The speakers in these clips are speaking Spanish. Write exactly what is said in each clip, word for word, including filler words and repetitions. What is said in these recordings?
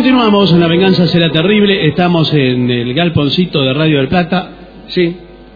Continuamos en La Venganza Será Terrible. Estamos en el galponcito de Radio del Plata. Sí.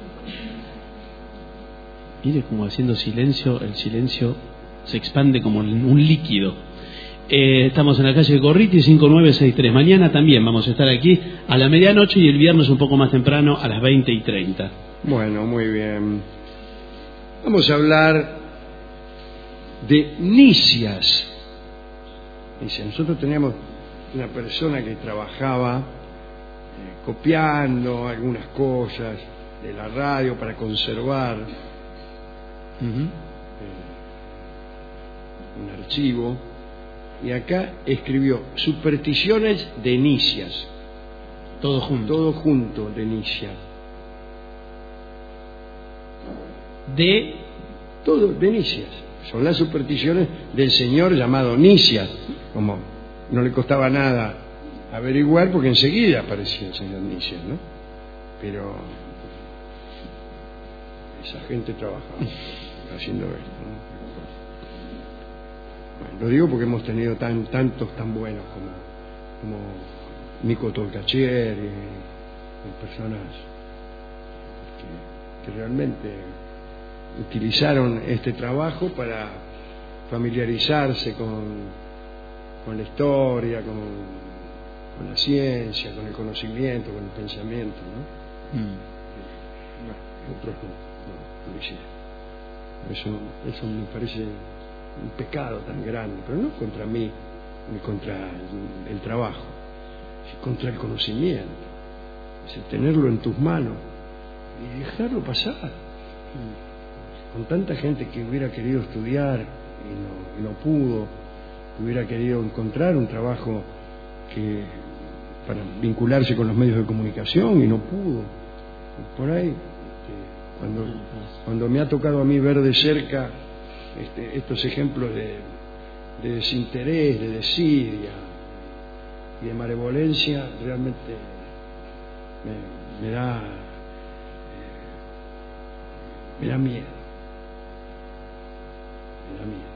Mire cómo haciendo silencio, el silencio se expande como un líquido. Eh, estamos en la calle Gorriti cinco nueve seis tres. Mañana también vamos a estar aquí a la medianoche y el viernes un poco más temprano a las veinte y treinta. Bueno, muy bien. Vamos a hablar de Nicias. Dice, nosotros teníamos una persona que trabajaba eh, copiando algunas cosas de la radio para conservar uh-huh. eh, un archivo, y acá escribió Supersticiones de Nicias. Todo junto. Todo junto, de Nicias. De... Todo de Nicias. Son las supersticiones del señor llamado Nicias, como no le costaba nada averiguar porque enseguida aparecía el señor Nicias, ¿no? Pero esa gente trabajaba haciendo esto, ¿no? Bueno, lo digo porque hemos tenido tan, tantos tan buenos como, como Nico Tolcachier y, y personas que, que realmente utilizaron este trabajo para familiarizarse con con la historia, con, con la ciencia, con el conocimiento, con el pensamiento, ¿no? Mm. Bueno, otros no, no lo hicieron. Eso, eso me parece un pecado tan grande, pero no contra mí, ni contra el, el trabajo, sino contra el conocimiento. Es el tenerlo en tus manos y dejarlo pasar. Mm. Con tanta gente que hubiera querido estudiar y no, y no pudo, hubiera querido encontrar un trabajo que para vincularse con los medios de comunicación y no pudo. Por ahí, este, cuando, cuando me ha tocado a mí ver de cerca este, estos ejemplos de, de desinterés, de desidia y de malevolencia, realmente me, me da eh, me da miedo. Me da miedo.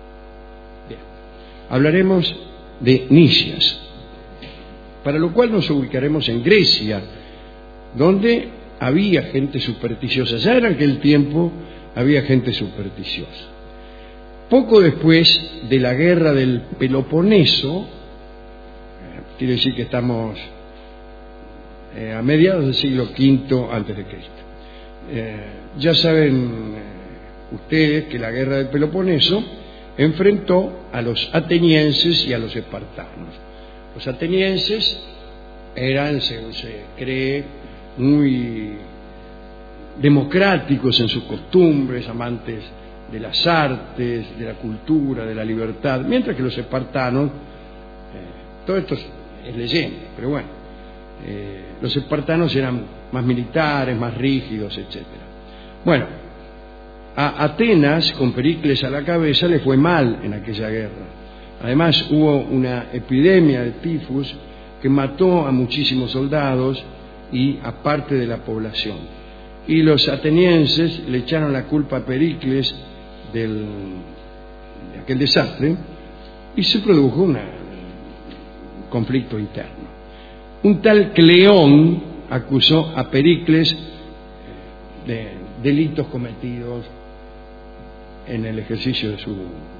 Hablaremos de Nicias, para lo cual nos ubicaremos en Grecia, donde había gente supersticiosa. Ya en aquel tiempo había gente supersticiosa. Poco después de la guerra del Peloponeso, quiere decir que estamos eh, a mediados del siglo quinto antes de Cristo. Eh, ya saben eh, ustedes que la guerra del Peloponeso enfrentó a los atenienses y a los espartanos. Los atenienses eran, según se cree, muy democráticos en sus costumbres, amantes de las artes, de la cultura, de la libertad, mientras que los espartanos, eh, todo esto es leyenda, pero bueno, eh, los espartanos eran más militares, más rígidos, etcétera. Bueno, a Atenas, con Pericles a la cabeza, le fue mal en aquella guerra. Además, hubo una epidemia de tifus que mató a muchísimos soldados y a parte de la población. Y los atenienses le echaron la culpa a Pericles del, de aquel desastre y se produjo una, un conflicto interno. Un tal Cleón acusó a Pericles de delitos cometidos en el ejercicio de su,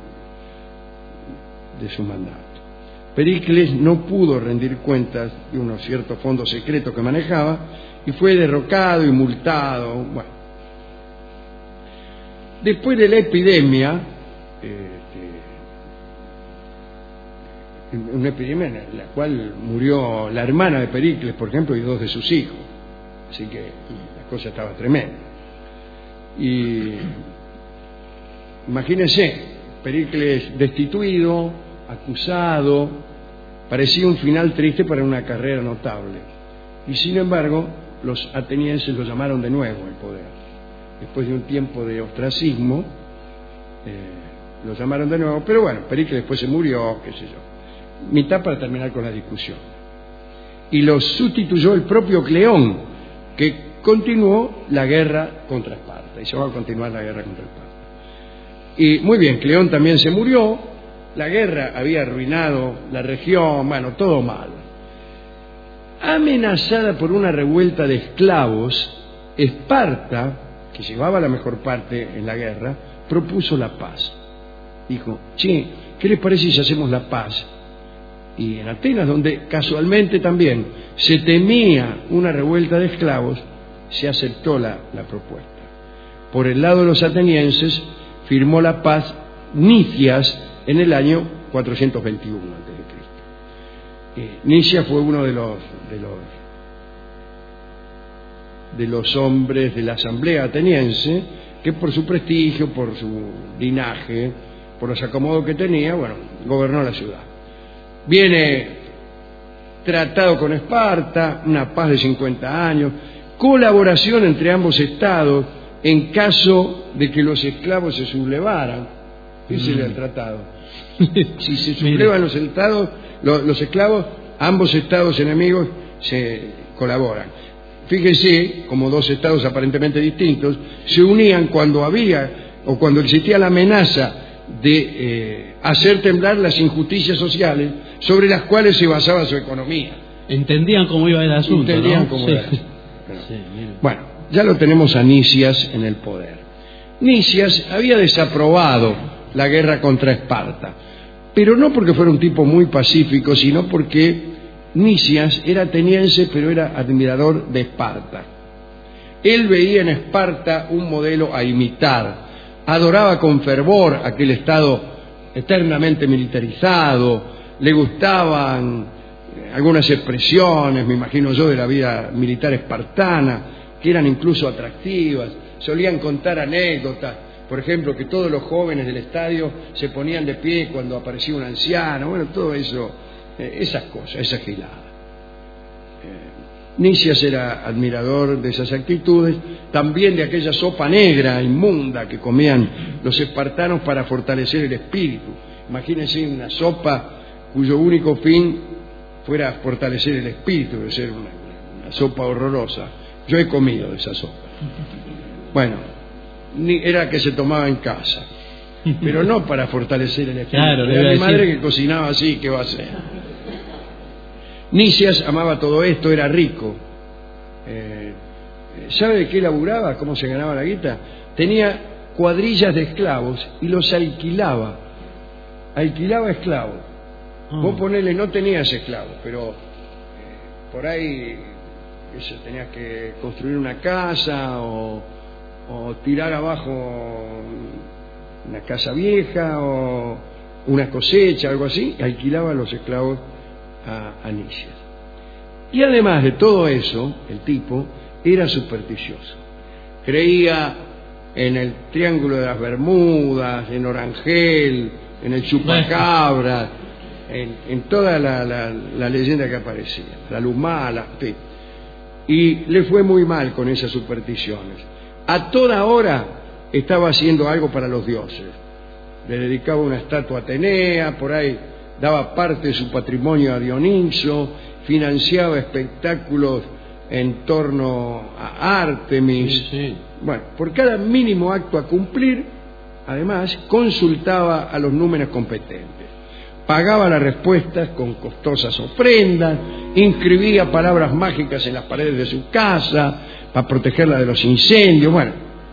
de su mandato. Pericles no pudo rendir cuentas de unos ciertos fondos secretos que manejaba y fue derrocado y multado. Bueno, después de la epidemia, este, una epidemia en la cual murió la hermana de Pericles, por ejemplo, y dos de sus hijos, así que la cosa estaba tremenda. Y imagínense, Pericles destituido, acusado, parecía un final triste para una carrera notable. Y sin embargo, los atenienses lo llamaron de nuevo al poder. Después de un tiempo de ostracismo, eh, lo llamaron de nuevo, pero bueno, Pericles después se murió, qué sé yo. Mitad para terminar con la discusión. Y lo sustituyó el propio Cleón, que continuó la guerra contra Esparta, y se va a continuar la guerra contra Esparta. Y muy bien, Cleón también se murió, la guerra había arruinado la región, bueno, todo mal. Amenazada por una revuelta de esclavos, Esparta, que llevaba la mejor parte en la guerra, propuso la paz. Dijo, che, ¿qué les parece si hacemos la paz? Y en Atenas, donde casualmente también se temía una revuelta de esclavos, se aceptó la, la propuesta. Por el lado de los atenienses, firmó la paz Nicias en el año cuatrocientos veintiuno antes de Cristo. Eh, Nicias fue uno de los, de los de los hombres de la asamblea ateniense que por su prestigio, por su linaje, por los acomodos que tenía, bueno, gobernó la ciudad. Viene tratado con Esparta, una paz de cincuenta años, colaboración entre ambos estados en caso de que los esclavos se sublevaran. Ese era el tratado. Si se sublevan los estados, los, los esclavos, ambos estados enemigos se colaboran. Fíjense, como dos estados aparentemente distintos, se unían cuando había o cuando existía la amenaza de eh, hacer temblar las injusticias sociales sobre las cuales se basaba su economía. Entendían cómo iba el asunto, Entendían ¿no? cómo Sí. era. Bueno, sí, bueno, ya lo tenemos a Nicias en el poder. Nicias había desaprobado la guerra contra Esparta, pero no porque fuera un tipo muy pacífico, sino porque Nicias era ateniense, pero era admirador de Esparta. Él veía en Esparta un modelo a imitar, adoraba con fervor aquel estado eternamente militarizado, le gustaban algunas expresiones, me imagino yo, de la vida militar espartana, que eran incluso atractivas, solían contar anécdotas, por ejemplo, que todos los jóvenes del estadio se ponían de pie cuando aparecía un anciano, bueno, todo eso, eh, esas cosas, esa gilada. Eh, Nicias era admirador de esas actitudes, también de aquella sopa negra, inmunda, que comían los espartanos para fortalecer el espíritu. Imagínense una sopa cuyo único fin fuera fortalecer el espíritu, de ser una, una sopa horrorosa. Yo he comido de esa sopa. Bueno, ni era que se tomaba en casa, pero no para fortalecer el espíritu. Claro, era mi madre decir. que cocinaba así, ¿qué va a hacer? Nicias amaba todo esto, era rico. Eh, ¿Sabe de qué laburaba? ¿Cómo se ganaba la guita? Tenía cuadrillas de esclavos y los alquilaba. Alquilaba esclavos. Oh. Vos ponele, no tenías esclavos, pero eh, por ahí eso, tenías que construir una casa o, o tirar abajo una casa vieja o una cosecha, algo así, alquilaba a los esclavos a, a Nicias. Y además de todo eso, el tipo era supersticioso. Creía en el Triángulo de las Bermudas, en Orangel, en el Chupacabra, en, en toda la, la, la leyenda que aparecía, la Lumala, sí. Y le fue muy mal con esas supersticiones. A toda hora estaba haciendo algo para los dioses. Le dedicaba una estatua a Atenea, por ahí daba parte de su patrimonio a Dioniso, financiaba espectáculos en torno a Artemis. Sí, sí. Bueno, por cada mínimo acto a cumplir, además, consultaba a los números competentes. Pagaba las respuestas con costosas ofrendas, inscribía palabras mágicas en las paredes de su casa para protegerla de los incendios, bueno,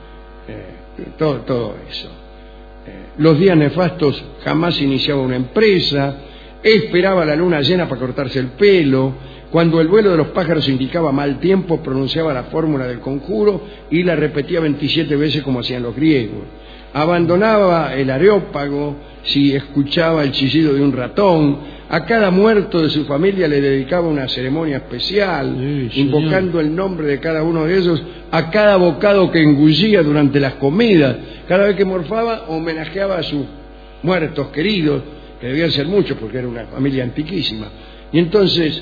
eh, todo, todo eso. Eh, los días nefastos jamás iniciaba una empresa, esperaba la luna llena para cortarse el pelo, cuando el vuelo de los pájaros indicaba mal tiempo, pronunciaba la fórmula del conjuro y la repetía veintisiete veces como hacían los griegos. Abandonaba el Areópago si escuchaba el chillido de un ratón. A cada muerto de su familia le dedicaba una ceremonia especial, sí, invocando el nombre de cada uno de ellos a cada bocado que engullía durante las comidas. Cada vez que morfaba, homenajeaba a sus muertos queridos, que debían ser muchos porque era una familia antiquísima. Y entonces,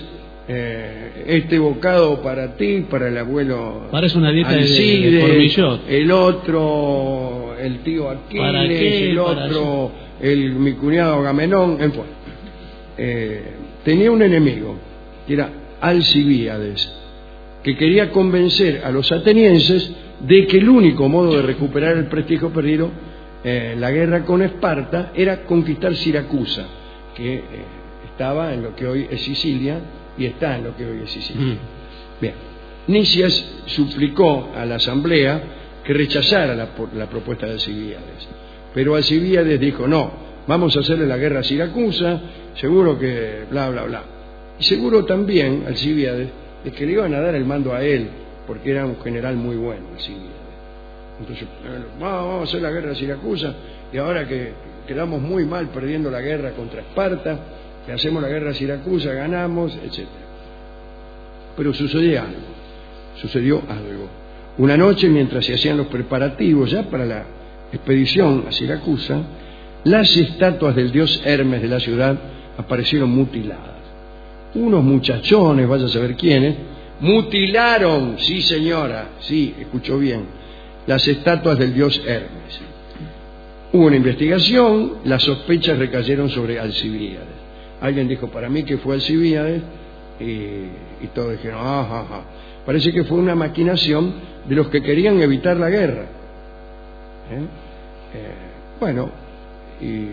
eh, este bocado para ti, para el abuelo parece una dieta Alcide, de, de Formillot. El otro, el tío Aquiles, el otro, el, mi cuñado Agamenón, en fin. Eh, tenía un enemigo, que era Alcibíades, que quería convencer a los atenienses de que el único modo de recuperar el prestigio perdido eh, la guerra con Esparta era conquistar Siracusa, que eh, estaba en lo que hoy es Sicilia y está en lo que hoy es Sicilia. Mm. Bien, Nicias suplicó a la asamblea que rechazara la, la propuesta de Alcibíades, pero Alcibíades dijo: no, vamos a hacerle la guerra a Siracusa, seguro que bla bla bla. Y seguro también Alcibíades de que le iban a dar el mando a él, porque era un general muy bueno Alcibíades. Entonces, vamos a hacer la guerra a Siracusa, y ahora que quedamos muy mal perdiendo la guerra contra Esparta, que hacemos la guerra a Siracusa, ganamos, etcétera. Pero sucedió algo, sucedió algo. Una noche, mientras se hacían los preparativos ya para la expedición a Siracusa, las estatuas del dios Hermes de la ciudad aparecieron mutiladas. Unos muchachones, vaya a saber quiénes, mutilaron, sí señora, sí, escuchó bien, las estatuas del dios Hermes. Hubo una investigación, las sospechas recayeron sobre Alcibíades. Alguien dijo: para mí que fue Alcibíades, y, y todos dijeron: ajá, ajá. Parece que fue una maquinación de los que querían evitar la guerra. ¿Eh? Eh, bueno, y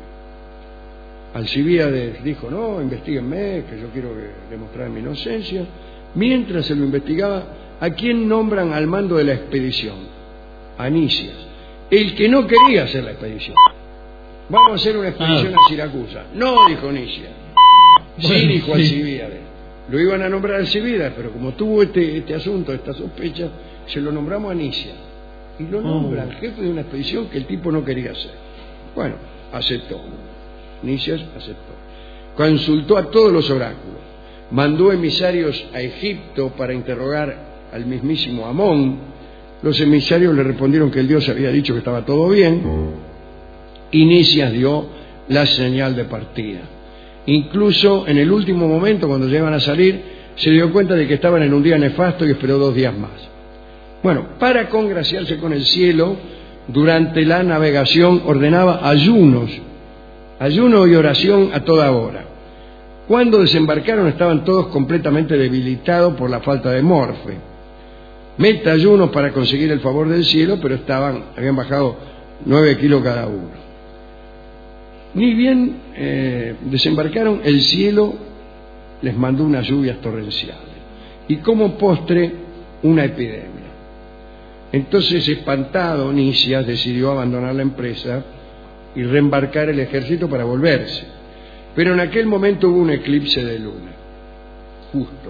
Alcibíades dijo: no, investíguenme, que yo quiero demostrar mi inocencia. Mientras se lo investigaba, ¿a quién nombran al mando de la expedición? A Nicias, el que no quería hacer la expedición. Vamos a hacer una expedición a Siracusa. No, dijo Nicias. Sí, dijo Alcibíades. Lo iban a nombrar a Alcibíades, pero como tuvo este, este asunto, esta sospecha, se lo nombramos a Nicias. Y lo nombran oh. jefe de una expedición que el tipo no quería hacer. Bueno, aceptó. Nicias aceptó. Consultó a todos los oráculos. Mandó emisarios a Egipto para interrogar al mismísimo Amón. Los emisarios le respondieron que el dios había dicho que estaba todo bien. Y Nicias dio la señal de partida. Incluso en el último momento, cuando llegan a salir, se dio cuenta de que estaban en un día nefasto y esperó dos días más. Bueno, para congraciarse con el cielo, durante la navegación ordenaba ayunos, ayuno y oración a toda hora. Cuando desembarcaron estaban todos completamente debilitados por la falta de morfe. Mete ayunos para conseguir el favor del cielo, pero estaban, habían bajado nueve kilos cada uno. Ni bien eh, desembarcaron, el cielo les mandó unas lluvias torrenciales y como postre una epidemia. Entonces, espantado, Nicias decidió abandonar la empresa y reembarcar el ejército para volverse. Pero en aquel momento hubo un eclipse de luna, justo.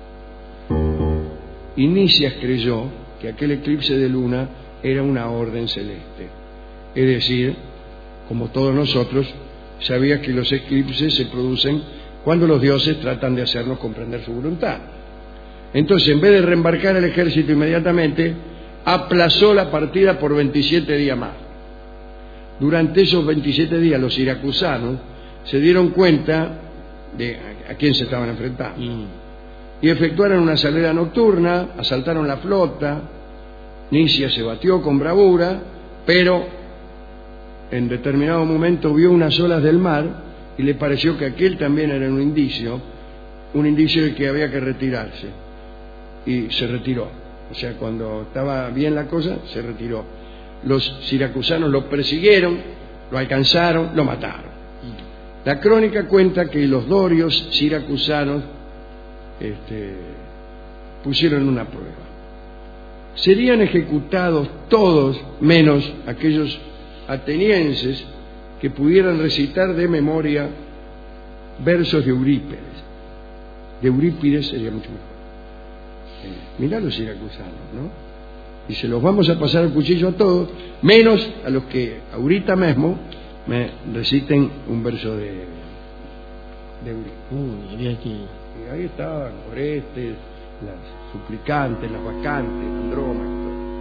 Y Nicias creyó que aquel eclipse de luna era una orden celeste. Es decir, como todos nosotros, sabía que los eclipses se producen cuando los dioses tratan de hacernos comprender su voluntad. Entonces, en vez de reembarcar el ejército inmediatamente, aplazó la partida por veintisiete días más. Durante esos veintisiete días, los siracusanos se dieron cuenta de a quién se estaban enfrentando. Mm. Y efectuaron una salida nocturna, asaltaron la flota. Nicias se batió con bravura, pero en determinado momento vio unas olas del mar y le pareció que aquel también era un indicio, un indicio de que había que retirarse. Y se retiró. O sea, cuando estaba bien la cosa, se retiró. Los siracusanos lo persiguieron, lo alcanzaron, lo mataron. La crónica cuenta que los dorios siracusanos este, pusieron una prueba. Serían ejecutados todos menos aquellos atenienses que pudieran recitar de memoria versos de Eurípides. De Eurípides sería mucho mejor. Eh, mirá los siracusanos, ¿no? Y se los vamos a pasar el cuchillo a todos, menos a los que ahorita mismo me reciten un verso de, de Eurípides. Uy, aquí. Y ahí estaban Orestes, las suplicantes, las vacantes, Andrómaca.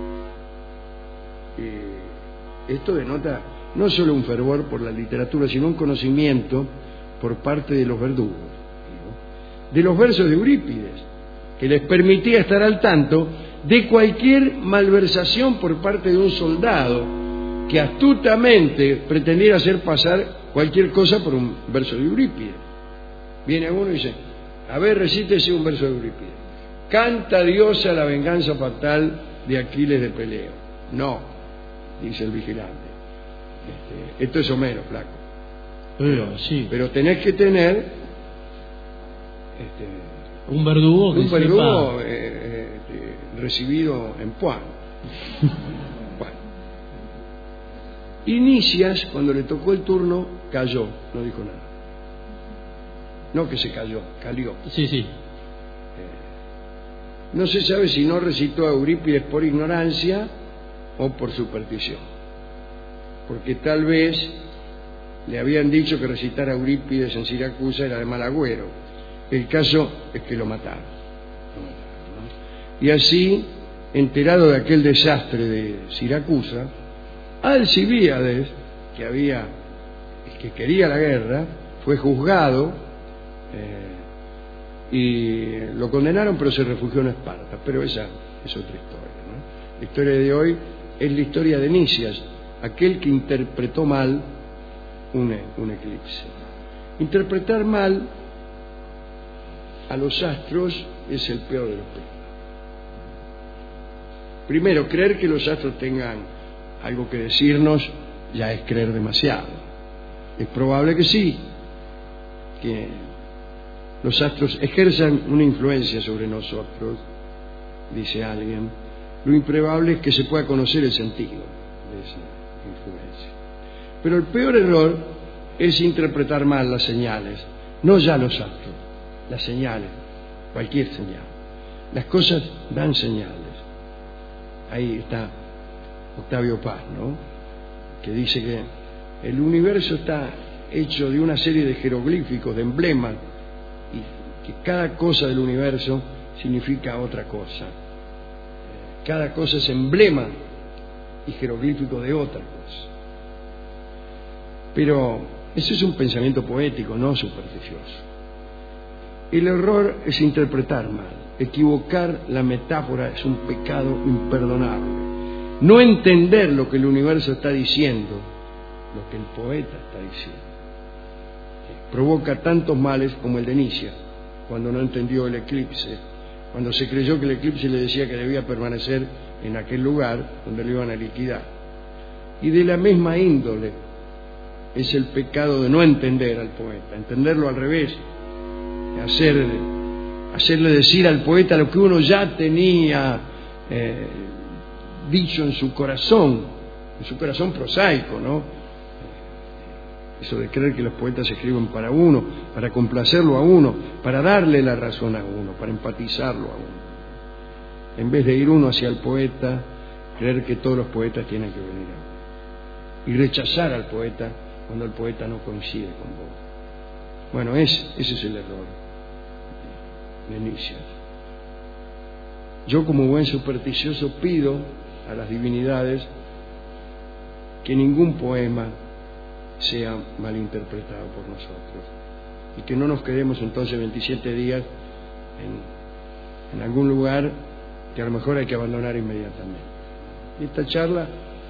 Y esto denota no solo un fervor por la literatura, sino un conocimiento por parte de los verdugos, ¿no? De los versos de Eurípides, que les permitía estar al tanto de cualquier malversación por parte de un soldado que astutamente pretendiera hacer pasar cualquier cosa por un verso de Eurípides. Viene uno y dice: a ver, recítese un verso de Eurípides. Canta diosa la venganza fatal de Aquiles de Peleo. No, dice el vigilante. Este, esto es Homero, flaco. Pero, sí. Pero tenés que tener este, un verdugo, que un verdugo sepa... eh, eh, recibido en Puan. Bueno. Inicias, cuando le tocó el turno, cayó, no dijo nada. No que se cayó, calió. Sí, sí. No se sabe si no recitó a Eurípides por ignorancia o por superstición, porque tal vez le habían dicho que recitar a Eurípides en Siracusa era de mal agüero. El caso es que lo mataron, lo mataron, ¿no? Y así, enterado de aquel desastre de Siracusa, Alcibíades, que había, que quería la guerra, fue juzgado eh, y lo condenaron, pero se refugió en Esparta. Pero esa es otra historia, ¿no? La historia de hoy es la historia de Nicias, aquel que interpretó mal un, un eclipse. Interpretar mal a los astros es el peor de los pecados. Primero, creer que los astros tengan algo que decirnos ya es creer demasiado. Es probable que sí, que los astros ejerzan una influencia sobre nosotros, dice alguien. Lo improbable es que se pueda conocer el sentido de esa influencia. Pero el peor error es interpretar mal las señales, no ya los astros, las señales, cualquier señal. Las cosas dan señales. Ahí está Octavio Paz, ¿no?, que dice que el universo está hecho de una serie de jeroglíficos, de emblemas, y que cada cosa del universo significa otra cosa. Cada cosa es emblema y jeroglífico de otra cosa. Pero ese es un pensamiento poético, no supersticioso. El error es interpretar mal. Equivocar la metáfora es un pecado imperdonable. No entender lo que el universo está diciendo, lo que el poeta está diciendo, provoca tantos males como el de Nicias, cuando no entendió el eclipse, cuando se creyó que el eclipse le decía que debía permanecer en aquel lugar donde lo iban a liquidar. Y de la misma índole es el pecado de no entender al poeta, entenderlo al revés, hacer, hacerle decir al poeta lo que uno ya tenía eh, dicho en su corazón, en su corazón prosaico, ¿no? Eso de creer que los poetas escriben para uno, para complacerlo a uno, para darle la razón a uno, para empatizarlo a uno. En vez de ir uno hacia el poeta, creer que todos los poetas tienen que venir a uno. Y rechazar al poeta cuando el poeta no coincide con vos. Bueno, ese, ese es el error de Nicias. Yo, como buen supersticioso, pido a las divinidades que ningún poema sea malinterpretado por nosotros y que no nos quedemos entonces veintisiete días en, en algún lugar que a lo mejor hay que abandonar inmediatamente. Esta charla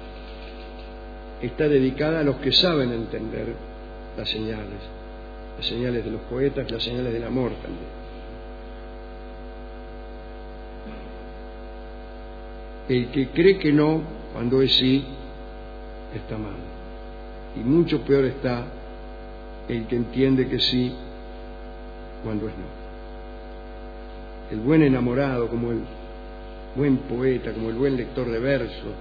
está dedicada a los que saben entender las señales, las señales de los poetas, las señales del amor también. El que cree que no, cuando es sí, está mal. Y mucho peor está el que entiende que sí cuando es no. El buen enamorado, como el buen poeta, como el buen lector de versos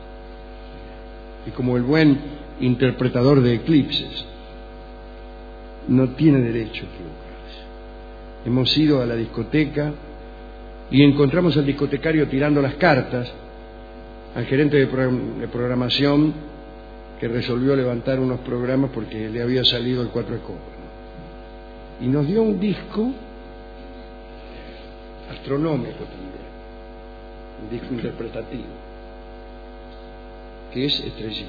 y como el buen interpretador de eclipses, no tiene derecho a equivocarse. Hemos ido a la discoteca y encontramos al discotecario tirando las cartas al gerente de programación, que resolvió levantar unos programas porque le había salido el cuatro de copas. Y nos dio un disco astronómico también, un disco interpretativo, que es Estrellita.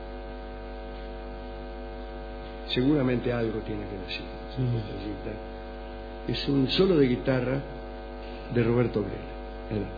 Seguramente algo tiene que decir. Sí. Estrellita es un solo de guitarra de Roberto Grela.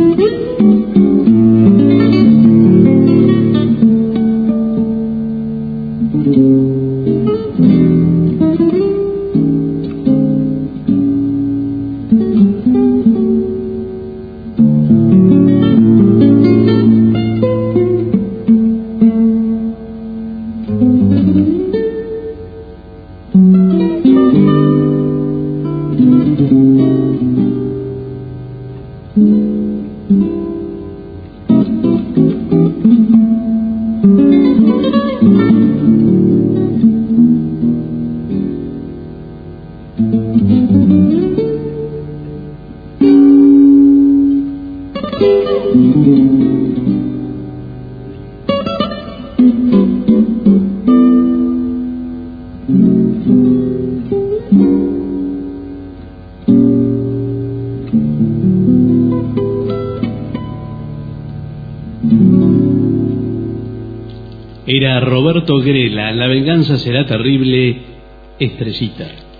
Era Roberto Grela, La venganza será terrible, Estrellita.